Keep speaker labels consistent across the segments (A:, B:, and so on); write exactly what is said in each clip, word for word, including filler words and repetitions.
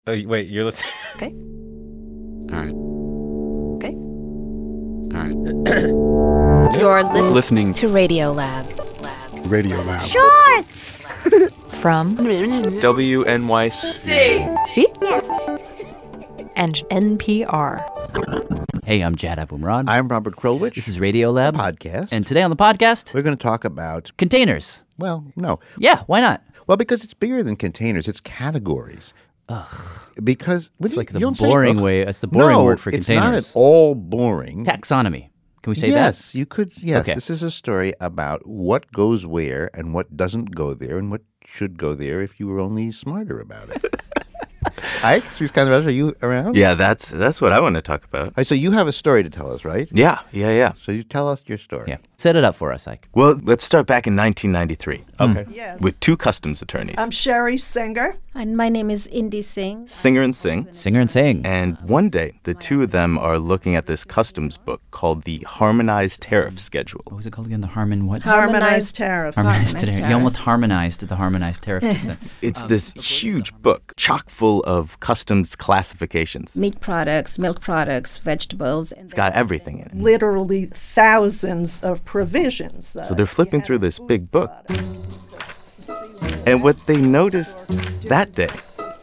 A: Oh, wait, you're listening?
B: Okay.
C: All right.
B: Okay.
C: All right.
D: You're listening,
C: Listening
D: to Radio Lab. Lab.
E: Radio Lab.
D: Shorts! From
F: W N Y C.
D: See? And N P R.
G: Hey, I'm Jad Abumrad.
H: I'm Robert Krulwich.
G: This is Radio Lab.
H: Podcast.
G: And today on the podcast,
H: we're going to talk about
G: containers.
H: Well, no.
G: Yeah, why not?
H: Well, because it's bigger than containers. It's categories.
G: Ugh.
H: Because
G: it's
H: you,
G: like the
H: you
G: boring
H: say,
G: way. It's the boring
H: no,
G: word for
H: it's
G: containers.
H: It's not at all boring.
G: Taxonomy. Can we say
H: yes,
G: that?
H: Yes, you could. Yes,
G: okay.
H: This is a story about what goes where and what doesn't go there and what should go there if you were only smarter about it. Ike, are you around?
F: Yeah, that's that's what I want to talk about.
H: All right, so you have a story to tell us, right?
F: Yeah, yeah, yeah.
H: So you tell us your story.
G: Yeah. Set it up for us, Ike.
F: Well, let's start back in nineteen ninety-three.
A: Okay.
I: Yes.
F: With two customs attorneys.
I: I'm Sherry Singer.
D: And my name is Indy Singh.
F: Singer and Singh.
G: Singer and Singh.
F: And one day, the two of them are looking at this customs book called the Harmonized Tariff Schedule.
G: What was it called again? The Harmon what?
I: Harmonized Tariff.
G: Harmonized
D: Harmonized
G: tariff. You
D: tariff.
G: almost harmonized the harmonized tariff just then.
F: It's this huge book chock full of customs classifications.
D: Meat products, milk products, vegetables.
F: It's got everything in it.
I: Literally thousands of provisions.
F: So they're flipping through this big book. And what they noticed that day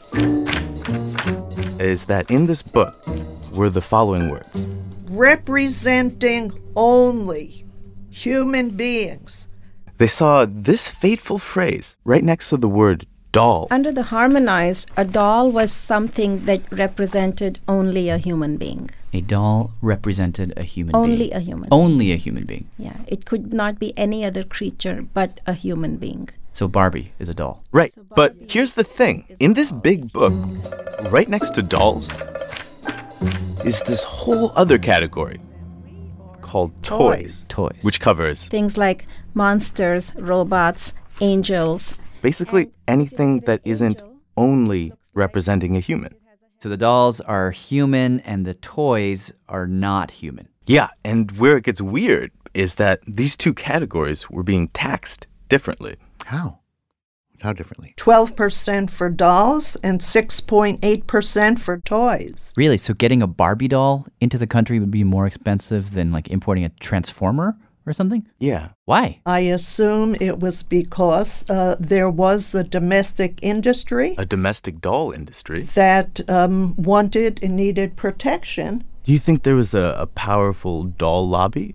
F: is that in this book were the following words.
I: Representing only human beings.
F: They saw this fateful phrase right next to the word doll.
D: Under the harmonized, a doll was something that represented only a human being.
G: A doll represented a human
D: Only
G: being.
D: a human
G: Only being. a human being.
D: Yeah, it could not be any other creature but a human being.
G: So Barbie is a doll.
F: Right, but here's the thing. In this big book, right next to dolls, is this whole other category called toys.
G: Toys.
F: Which covers
D: Things like monsters, robots, angels.
F: basically anything that isn't only representing a human.
G: So the dolls are human and the toys are not human.
F: Yeah, and where it gets weird is that these two categories were being taxed differently.
H: How? How differently?
I: twelve percent for dolls and six point eight percent for toys.
G: Really? So getting a Barbie doll into the country would be more expensive than like importing a Transformer or something?
F: Yeah.
G: Why?
I: I assume it was because uh, there was a domestic industry
F: A domestic doll industry.
I: that um, wanted and needed protection.
F: Do you think there was a, a powerful doll lobby?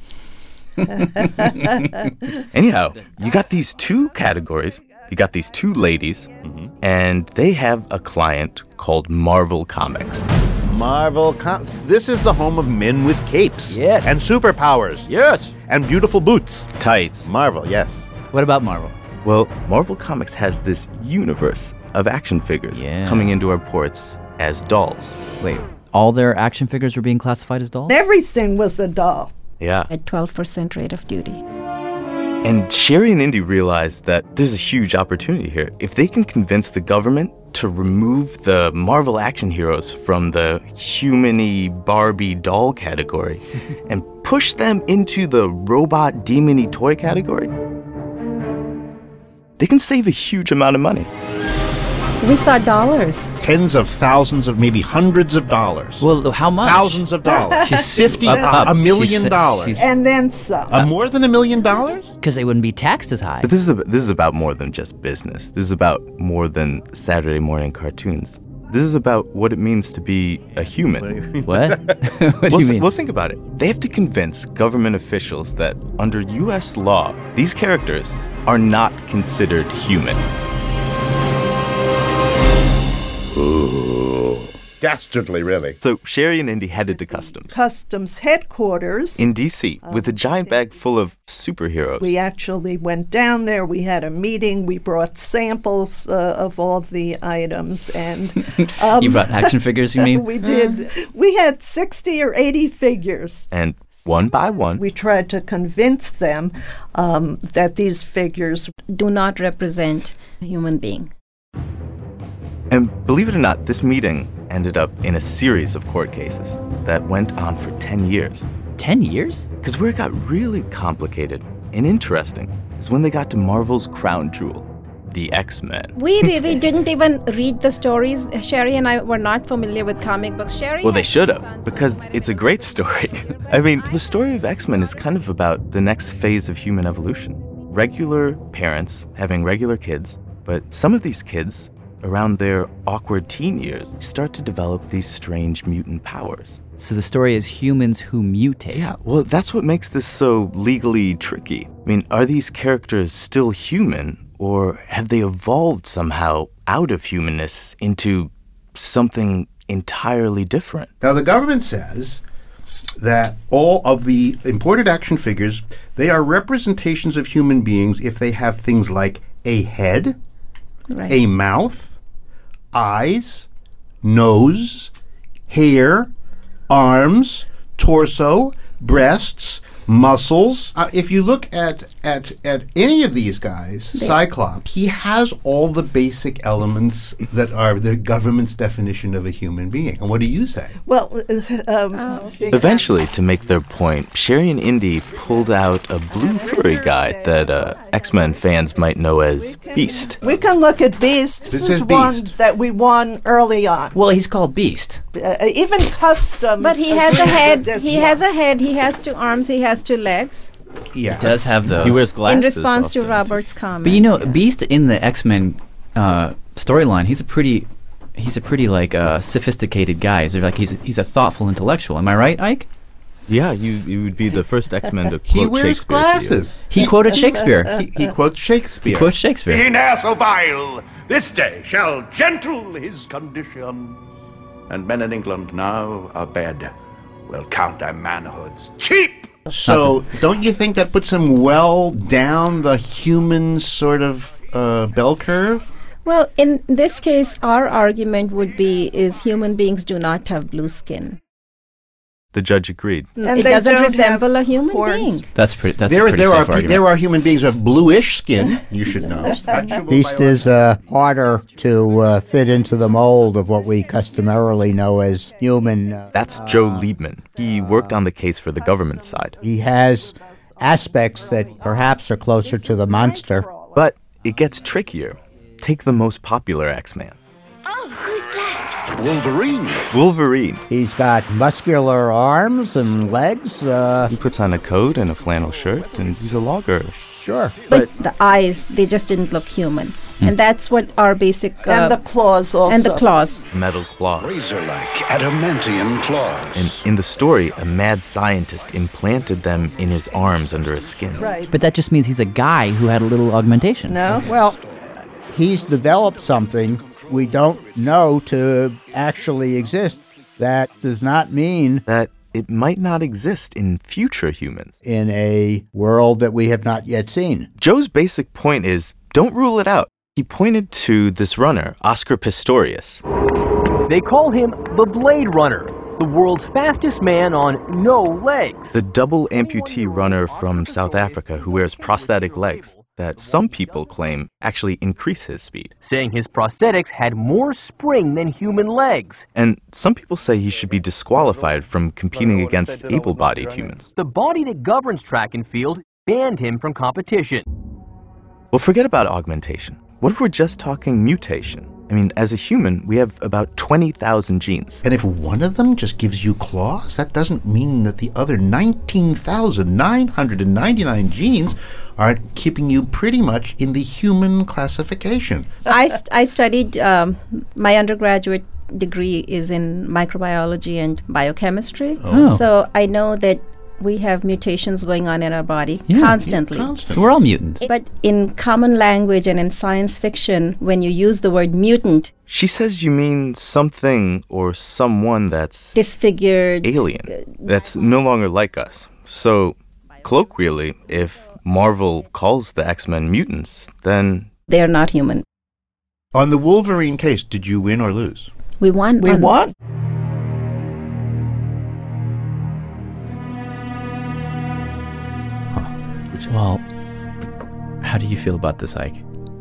F: Anyhow, you got these two categories. You got these two ladies, mm-hmm. and they have a client called Marvel Comics.
H: Marvel Comics. This is the home of men with capes.
G: Yes.
H: And superpowers.
G: Yes.
H: And beautiful boots.
F: Tights.
H: Marvel, yes.
G: What about Marvel?
F: Well, Marvel Comics has this universe of action figures
G: Yeah.
F: coming into our ports as dolls.
G: Wait, all their action figures were being classified as dolls?
I: Everything was a doll.
F: Yeah.
D: At twelve percent rate of duty.
F: And Sherry and Indy realized that there's a huge opportunity here. If they can convince the government to remove the Marvel action heroes from the human-y Barbie doll category and push them into the robot demon-y toy category, they can save a huge amount of money.
D: We saw dollars.
E: Tens of thousands of maybe hundreds of dollars.
G: Well, how much?
E: Thousands of dollars.
G: She's
E: fifty,
G: up, up.
E: a million
G: She's-
E: dollars.
G: she's-
I: And then some.
E: Uh, more than a million dollars?
G: Because they wouldn't be taxed as high.
F: But this is, a, this is about more than just business. This is about more than Saturday morning cartoons. This is about what it means to be a human.
G: What? what do
F: well,
G: you
F: th-
G: mean?
F: well, think about it. They have to convince government officials that under U S law, these characters are not considered human.
H: Ooh. Dastardly, really.
F: So Sherry and Indy headed to Customs
I: Customs headquarters.
F: in D C with a giant bag full of superheroes.
I: We actually went down there. We had a meeting. We brought samples uh, of all the items, and um,
G: You brought action figures, you mean?
I: we did. We had sixty or eighty figures.
F: And one by one,
I: We tried to convince them um, that these figures.
D: Do not represent a human being.
F: and believe it or not, this meeting ended up in a series of court cases that went on for ten years.
G: Ten years?
F: Because where it got really complicated and interesting is when they got to Marvel's crown jewel, the X-Men.
D: We really didn't even read the stories. Sherry and I were not familiar with comic books. Sherry
F: Well, they
D: had
F: should have,
D: sons.
F: because it's a great story. I mean, the story of X-Men is kind of about the next phase of human evolution. Regular parents having regular kids, but some of these kids, around their awkward teen years, start to develop these strange mutant powers.
G: So the story is humans who mutate.
F: Yeah, well, that's what makes this so legally tricky. I mean, are these characters still human, or have they evolved somehow out of humanness into something entirely different?
E: Now, the government says that all of the imported action figures, they are representations of human beings if they have things like a head,
D: Right.
E: a mouth, eyes, nose, hair, arms, torso, breasts, muscles. Uh, if you look at, at at any of these guys, Cyclops, he has all the basic elements that are the government's definition of a human being. And what do you say?
I: Well, um,
F: Eventually, to make their point, Sherry and Indy pulled out a blue furry guy that uh, X-Men fans might know as Beast.
I: we can look at Beast. This,
E: This
I: is
E: is
I: one
E: Beast.
I: that we won early on.
G: Well, he's called Beast.
I: Uh, even customs.
D: But he has a
I: agreed
D: head.
I: with this
D: He
I: one.
D: has a head. He has two arms. He has two legs.
E: Yeah.
G: Does have those.
F: He wears glasses.
D: In response to
F: often.
D: Robert's comment.
G: But you know, Beast in the X-Men uh, storyline, he's a pretty, he's a pretty like uh, sophisticated guy. He's like he's he's a thoughtful intellectual. Am I right, Ike?
F: Yeah, you, you would be the first X-Men to quote
E: He wears
F: Shakespeare to you.
E: glasses.
G: He quoted Shakespeare.
E: He, he quotes Shakespeare.
G: Quotes Shakespeare.
A: Be ne'er so vile, this day shall gentle his condition. And men in England now abed will count their manhoods cheap.
E: So, don't you think that puts him well down the human sort of uh, bell curve?
D: Well, in this case, our argument would be is human beings do not have blue skin.
F: The judge agreed.
I: And
D: it
I: they
D: doesn't
I: don't
D: resemble
I: have
D: a human
I: horns.
D: being.
G: That's pretty. That's
E: There,
G: a pretty
E: there
G: safe
E: are pe-
G: argument.
E: there are human beings who have bluish skin. You should know.
B: Beast is uh, harder to uh, fit into the mold of what we customarily know as human. Uh,
F: That's Joe Liebman. He worked on the case for the government side.
B: he has aspects that perhaps are closer to the monster.
F: But it gets trickier. Take the most popular X-Man,
J: Oh, who's that?
A: Wolverine.
F: Wolverine.
B: He's got muscular arms and legs. Uh,
F: He puts on a coat and a flannel shirt, and he's a logger.
B: sure.
D: But the eyes, they just didn't look human. And that's what our basic... Uh,
I: And the claws also.
D: and the claws.
F: Metal claws.
A: Razor-like adamantium claws.
F: And in the story, a mad scientist implanted them in his arms under his skin.
I: Right.
G: But that just means he's a guy who had a little augmentation.
I: No?
B: Well, he's developed something we don't know to actually exist. That does not mean
F: That it might not exist in future humans.
B: in a world that we have not yet seen.
F: Joe's basic point is, don't rule it out. He pointed to this runner, Oscar Pistorius.
K: They call him the Blade Runner, the world's fastest man on no legs.
F: The double amputee runner from South Africa who wears prosthetic legs that some people claim actually increase his speed.
K: Saying his prosthetics had more spring than human legs.
F: And some people say he should be disqualified from competing against able-bodied humans.
K: The body that governs track and field banned him from competition.
F: Well, forget about augmentation. What if we're just talking mutation? I mean, as a human, we have about twenty thousand genes.
E: And if one of them just gives you claws, that doesn't mean that the other nineteen thousand nine hundred ninety-nine genes are keeping you pretty much in the human classification.
D: I, st- I studied, um, my undergraduate degree is in microbiology and biochemistry.
G: Oh.
D: So I know that we have mutations going on in our body
G: Yeah.
D: constantly.
G: So we're all mutants.
D: But in common language and in science fiction, when you use the word mutant,
F: She says you mean something or someone that's
D: disfigured,
F: alien, that's no longer like us. So, colloquially, if Marvel calls the X-Men mutants, then
D: they're not human.
E: On the Wolverine case, did you win or lose?
D: We won.
I: We
D: on-
I: won.
G: Well, how do you feel about this, Ike?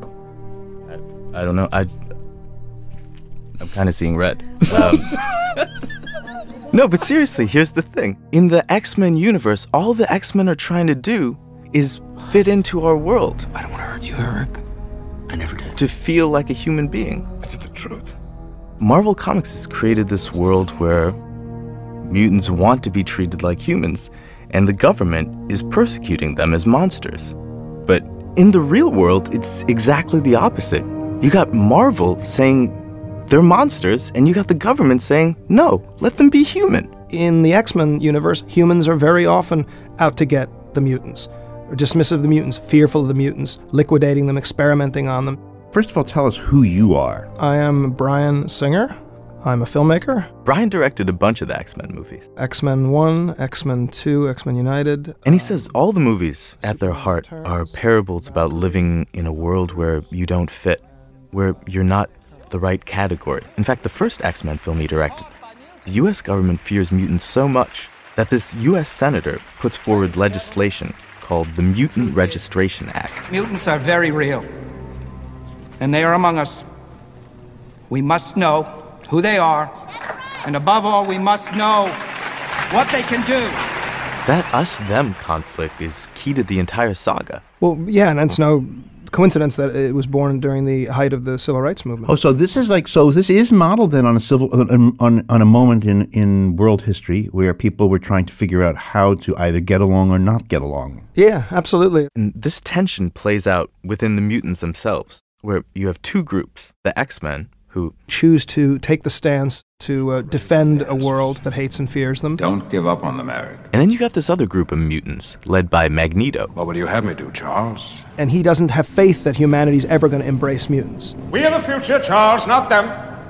F: I don't know. I I'm kind of seeing red. Um, no, but seriously, here's the thing. In the X-Men universe, all the X-Men are trying to do is fit into our world.
C: I don't want to hurt you, Eric.
F: I never did. To feel like a human being.
L: It's the truth.
F: Marvel Comics has created this world where mutants want to be treated like humans, and the government is persecuting them as monsters. But in the real world, it's exactly the opposite. You got Marvel saying they're monsters, and you got the government saying, no, let them be human.
M: In the X-Men universe, humans are very often out to get the mutants, or dismissive of the mutants, fearful of the mutants, liquidating them, experimenting on them.
H: First of all, tell us who you are.
M: I am Bryan Singer. I'm a filmmaker.
F: Bryan directed a bunch of the X-Men movies.
M: X-Men one, X-Men two, X-Men United.
F: And he says all the movies, at their heart, are parables about living in a world where you don't fit, where you're not the right category. In fact, the first X-Men film he directed, the U S government fears mutants so much that this U S senator puts forward legislation called the Mutant Registration Act.
N: Mutants are very real, and they are among us. We must know who they are, and above all, we must know what they can do.
F: That us-them conflict is key to the entire saga.
M: Well, yeah, and it's no coincidence that it was born during the height of the civil rights movement.
H: Oh, so this is like so. This is modeled then on a civil on on, on a moment in, in world history where people were trying to figure out how to either get along or not get along.
M: Yeah, absolutely.
F: And this tension plays out within the mutants themselves, where you have two groups: the X-Men, who
M: choose to take the stance to uh, defend a world that hates and fears them.
L: Don't give up on them, Eric.
F: And then you got this other group of mutants, led by Magneto.
L: What would you have me do, Charles?
M: And he doesn't have faith that humanity's ever going to embrace mutants.
O: We are the future, Charles, not them.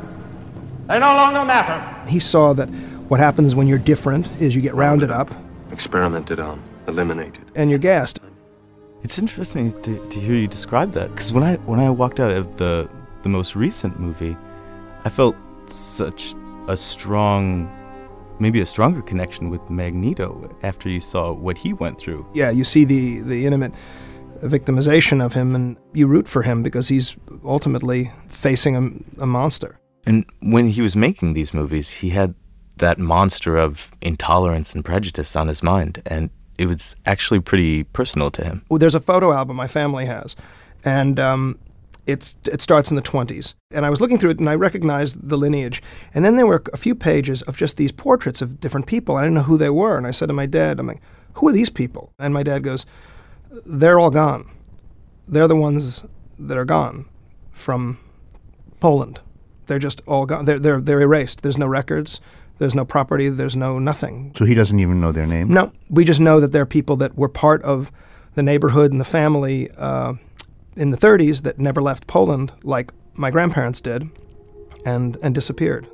O: They no longer matter.
M: He saw that what happens when you're different is you get rounded up.
P: Experimented on, eliminated.
M: And you're gassed.
F: It's interesting to, to hear you describe that, because when I when I walked out of the the most recent movie, I felt such a strong, maybe a stronger connection with Magneto after you saw what he went through.
M: Yeah, you see the, the intimate victimization of him, and you root for him because he's ultimately facing a, a monster.
F: And when he was making these movies, he had that monster of intolerance and prejudice on his mind, and it was actually pretty personal to him.
M: Well, there's a photo album my family has, and um, It's, it starts in the twenties. And I was looking through it, and I recognized the lineage. And then there were a few pages of just these portraits of different people. I didn't know who they were. And I said to my dad, I'm like, who are these people? And my dad goes, they're all gone. They're the ones that are gone from Poland. They're just all gone. They're, they're, they're erased. There's no records. There's no property. There's no nothing.
H: So he doesn't even know their name?
M: No. We just know that they're people that were part of the neighborhood and the family uh, in the thirties that never left Poland like my grandparents did and, and disappeared.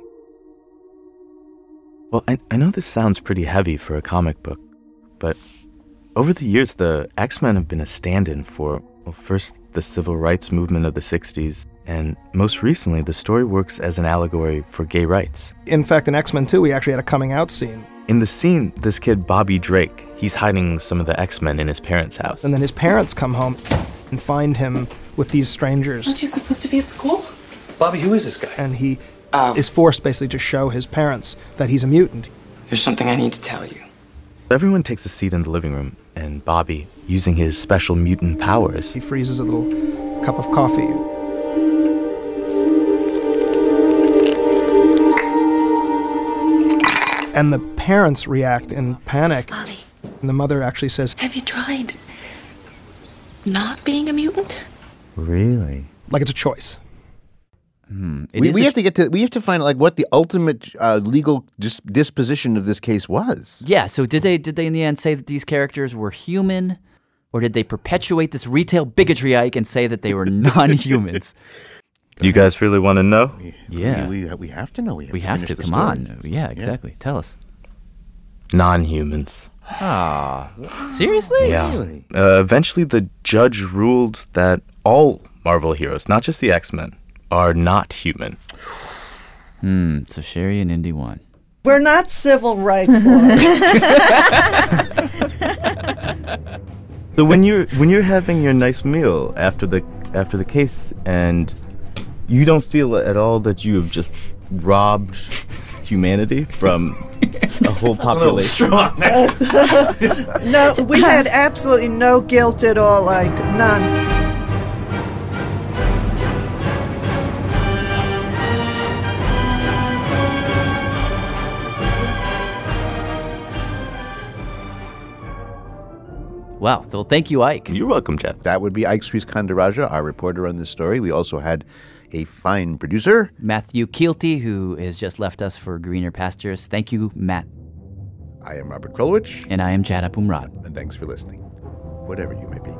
F: Well, I, I know this sounds pretty heavy for a comic book, but over the years, the X-Men have been a stand-in for, well, first the civil rights movement of the sixties, and most recently, the story works as an allegory for gay rights.
M: In fact, in X-Men two, we actually had a coming-out scene.
F: In the scene, this kid, Bobby Drake, he's hiding some of the X-Men in his parents' house.
M: And then his parents come home and find him with these strangers.
Q: Aren't you supposed to be at school?
R: Bobby, who is this guy?
M: And he uh, is forced basically to show his parents that he's a mutant.
Q: There's something I need to tell you.
F: Everyone takes a seat in the living room, and Bobby, using his special mutant powers,
M: he freezes a little cup of coffee. And the parents react in panic.
Q: Bobby.
M: And the mother actually says,
Q: have you tried not being a mutant?
H: Really?
M: Like it's a choice.
G: Hmm.
H: We, we have to get to we have to find like what the ultimate uh, legal dis- disposition of this case was.
G: Yeah. So did they did they in the end say that these characters were human, or did they perpetuate this retail bigotry, Ike, and say that they were non-humans?
F: You guys really want to know?
G: Yeah.
H: We, we, we have to know. We have
G: we
H: to.
G: Have to. Come
H: story.
G: on. Yeah. Exactly. Yeah. Tell us.
F: Non-humans.
G: Ah. Seriously?
F: Yeah.
H: Really?
F: Uh, eventually, the judge ruled that all Marvel heroes, not just the X-Men, are not human.
G: Hmm. So Sherry and Indy won.
I: We're not civil rights lawyers.
F: So when you're when you're having your nice meal after the after the case, and you don't feel at all that you have just robbed humanity from a whole population.
I: No, we had absolutely no guilt at all, like none.
G: Wow. Well, thank you, Ike.
F: You're welcome, Jeff.
H: That would be Ike Sriskandarajah, our reporter on this story. We also had a fine producer,
G: Matthew Kielty, who has just left us for greener pastures. Thank you, Matt.
H: I am Robert Krulwich.
G: And I am Chad Apumrad.
H: And thanks for listening, whatever you may be.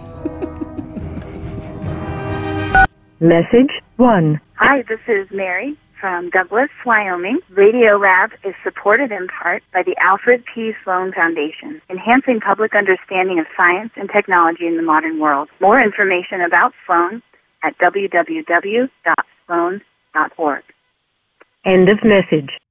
R: Message one.
S: Hi, this is Mary from Douglas, Wyoming. Radiolab is supported in part by the Alfred P. Sloan Foundation, enhancing public understanding of science and technology in the modern world. More information about Sloan at w w w dot sloan dot org.
R: End of message.